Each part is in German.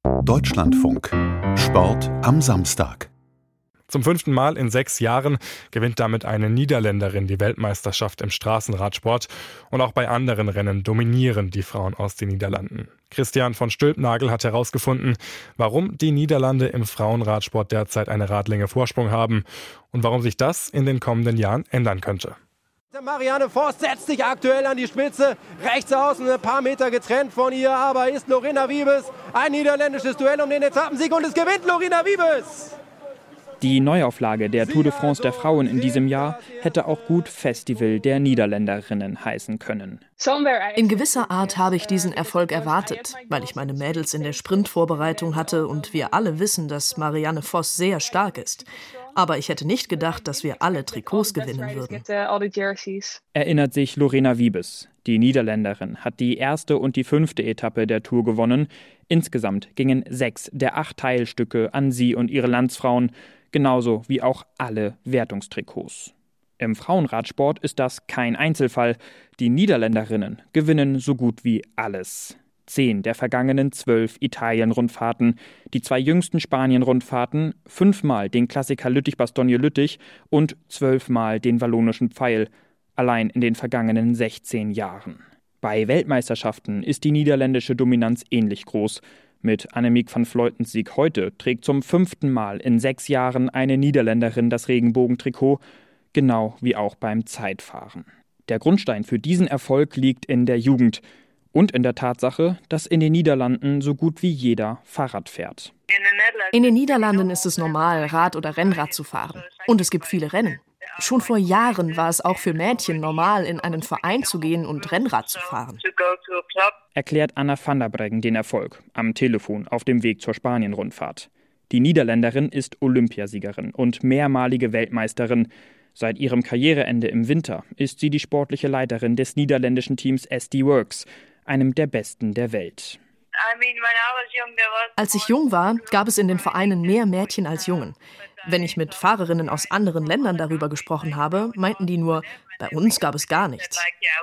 Deutschlandfunk. Sport am Samstag. Zum 5. Mal in 6 Jahren gewinnt damit eine Niederländerin die Weltmeisterschaft im Straßenradsport. Und auch bei anderen Rennen dominieren die Frauen aus den Niederlanden. Christian von Stülpnagel hat herausgefunden, warum die Niederlande im Frauenradsport derzeit eine Radlänge Vorsprung haben und warum sich das in den kommenden Jahren ändern könnte. Marianne Vos setzt sich aktuell an die Spitze, rechts außen ein paar Meter getrennt von ihr, aber ist Lorena Wiebes. Ein niederländisches Duell um den Etappensieg und es gewinnt Lorena Wiebes. Die Neuauflage der Tour de France der Frauen in diesem Jahr hätte auch gut Festival der Niederländerinnen heißen können. In gewisser Art habe ich diesen Erfolg erwartet, weil ich meine Mädels in der Sprintvorbereitung hatte und wir alle wissen, dass Marianne Vos sehr stark ist. Aber ich hätte nicht gedacht, dass wir alle Trikots gewinnen würden. Erinnert sich Lorena Wiebes. Die Niederländerin hat die erste und die 5. Etappe der Tour gewonnen. Insgesamt gingen 6 der 8 Teilstücke an sie und ihre Landsfrauen, genauso wie auch alle Wertungstrikots. Im Frauenradsport ist das kein Einzelfall. Die Niederländerinnen gewinnen so gut wie alles. 10 der vergangenen 12 Italien-Rundfahrten, die 2 jüngsten Spanien-Rundfahrten, 5-mal den Klassiker Lüttich-Bastogne-Lüttich und 12-mal den Wallonischen Pfeil, allein in den vergangenen 16 Jahren. Bei Weltmeisterschaften ist die niederländische Dominanz ähnlich groß. Mit Annemiek van Vleutens Sieg heute trägt zum 5. Mal in 6 Jahren eine Niederländerin das Regenbogentrikot, genau wie auch beim Zeitfahren. Der Grundstein für diesen Erfolg liegt in der Jugend und in der Tatsache, dass in den Niederlanden so gut wie jeder Fahrrad fährt. In den Niederlanden ist es normal, Rad oder Rennrad zu fahren. Und es gibt viele Rennen. Schon vor Jahren war es auch für Mädchen normal, in einen Verein zu gehen und Rennrad zu fahren. Erklärt Anna van der Breggen den Erfolg am Telefon auf dem Weg zur Spanien-Rundfahrt. Die Niederländerin ist Olympiasiegerin und mehrmalige Weltmeisterin. Seit ihrem Karriereende im Winter ist sie die sportliche Leiterin des niederländischen Teams SD Worx, einem der besten der Welt. Als ich jung war, gab es in den Vereinen mehr Mädchen als Jungen. Wenn ich mit Fahrerinnen aus anderen Ländern darüber gesprochen habe, meinten die nur, bei uns gab es gar nichts.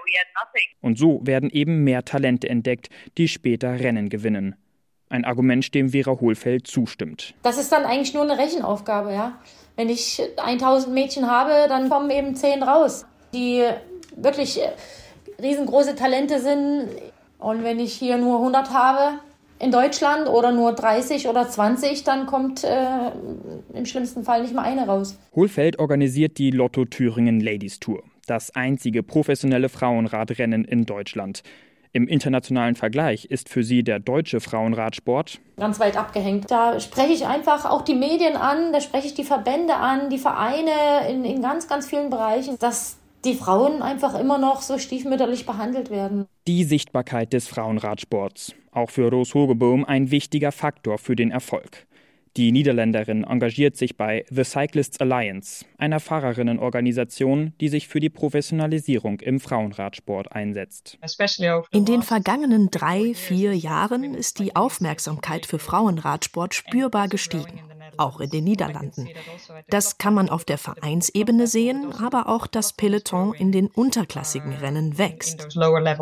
Und so werden eben mehr Talente entdeckt, die später Rennen gewinnen. Ein Argument, dem Vera Hohlfeld zustimmt. Das ist dann eigentlich nur eine Rechenaufgabe, ja. Wenn ich 1000 Mädchen habe, dann kommen eben 10 raus, die wirklich riesengroße Talente sind. Und wenn ich hier nur 100 habe in Deutschland oder nur 30 oder 20, dann kommt im schlimmsten Fall nicht mal eine raus. Hohlfeld organisiert die Lotto Thüringen Ladies Tour, das einzige professionelle Frauenradrennen in Deutschland. Im internationalen Vergleich ist für sie der deutsche Frauenradsport ganz weit abgehängt. Da spreche ich einfach auch die Medien an, da spreche ich die Verbände an, die Vereine in ganz, ganz vielen Bereichen, dass die Frauen einfach immer noch so stiefmütterlich behandelt werden. Die Sichtbarkeit des Frauenradsports, auch für Roos Hogeboom ein wichtiger Faktor für den Erfolg. Die Niederländerin engagiert sich bei The Cyclists Alliance, einer Fahrerinnenorganisation, die sich für die Professionalisierung im Frauenradsport einsetzt. In den vergangenen 3-4 Jahren ist die Aufmerksamkeit für Frauenradsport spürbar gestiegen, auch in den Niederlanden. Das kann man auf der Vereinsebene sehen, aber auch das Peloton in den unterklassigen Rennen wächst.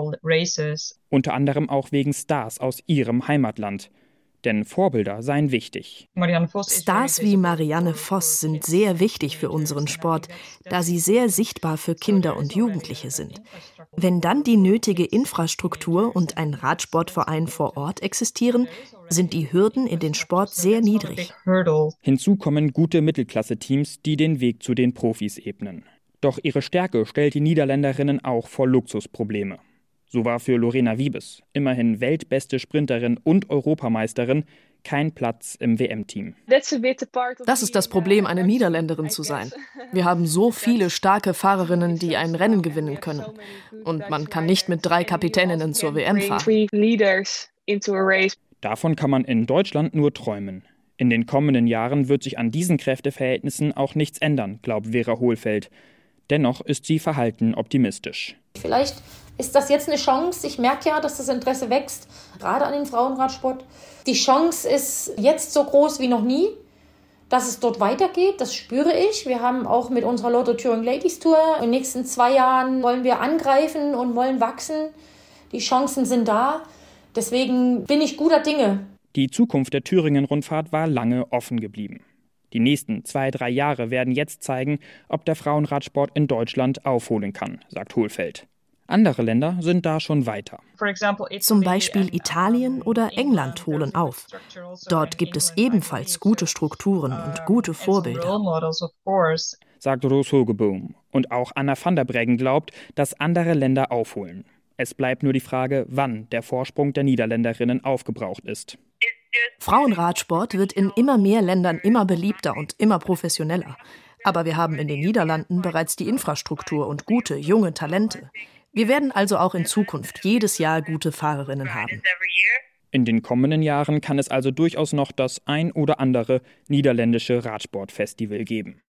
Unter anderem auch wegen Stars aus ihrem Heimatland. Denn Vorbilder seien wichtig. Stars wie Marianne Vos sind sehr wichtig für unseren Sport, da sie sehr sichtbar für Kinder und Jugendliche sind. Wenn dann die nötige Infrastruktur und ein Radsportverein vor Ort existieren, sind die Hürden in den Sport sehr niedrig. Hinzu kommen gute Mittelklasse-Teams, die den Weg zu den Profis ebnen. Doch ihre Stärke stellt die Niederländerinnen auch vor Luxusprobleme. So war für Lorena Wiebes, immerhin weltbeste Sprinterin und Europameisterin, kein Platz im WM-Team. Das ist das Problem, eine Niederländerin zu sein. Wir haben so viele starke Fahrerinnen, die ein Rennen gewinnen können. Und man kann nicht mit 3 Kapitäninnen zur WM fahren. Davon kann man in Deutschland nur träumen. In den kommenden Jahren wird sich an diesen Kräfteverhältnissen auch nichts ändern, glaubt Vera Hohlfeld. Dennoch ist sie verhalten optimistisch. Vielleicht ist das jetzt eine Chance. Ich merke ja, dass das Interesse wächst, gerade an den Frauenradsport. Die Chance ist jetzt so groß wie noch nie, dass es dort weitergeht. Das spüre ich. Wir haben auch mit unserer Lotto Thüringen Ladies Tour in den nächsten 2 Jahren wollen wir angreifen und wollen wachsen. Die Chancen sind da. Deswegen bin ich guter Dinge. Die Zukunft der Thüringen-Rundfahrt war lange offen geblieben. Die nächsten 2-3 Jahre werden jetzt zeigen, ob der Frauenradsport in Deutschland aufholen kann, sagt Hohlfeld. Andere Länder sind da schon weiter. Zum Beispiel Italien oder England holen auf. Dort gibt es ebenfalls gute Strukturen und gute Vorbilder, sagt Roos Hogeboom. Und auch Anna van der Breggen glaubt, dass andere Länder aufholen. Es bleibt nur die Frage, wann der Vorsprung der Niederländerinnen aufgebraucht ist. Frauenradsport wird in immer mehr Ländern immer beliebter und immer professioneller. Aber wir haben in den Niederlanden bereits die Infrastruktur und gute, junge Talente. Wir werden also auch in Zukunft jedes Jahr gute Fahrerinnen haben. In den kommenden Jahren kann es also durchaus noch das ein oder andere niederländische Radsportfestival geben.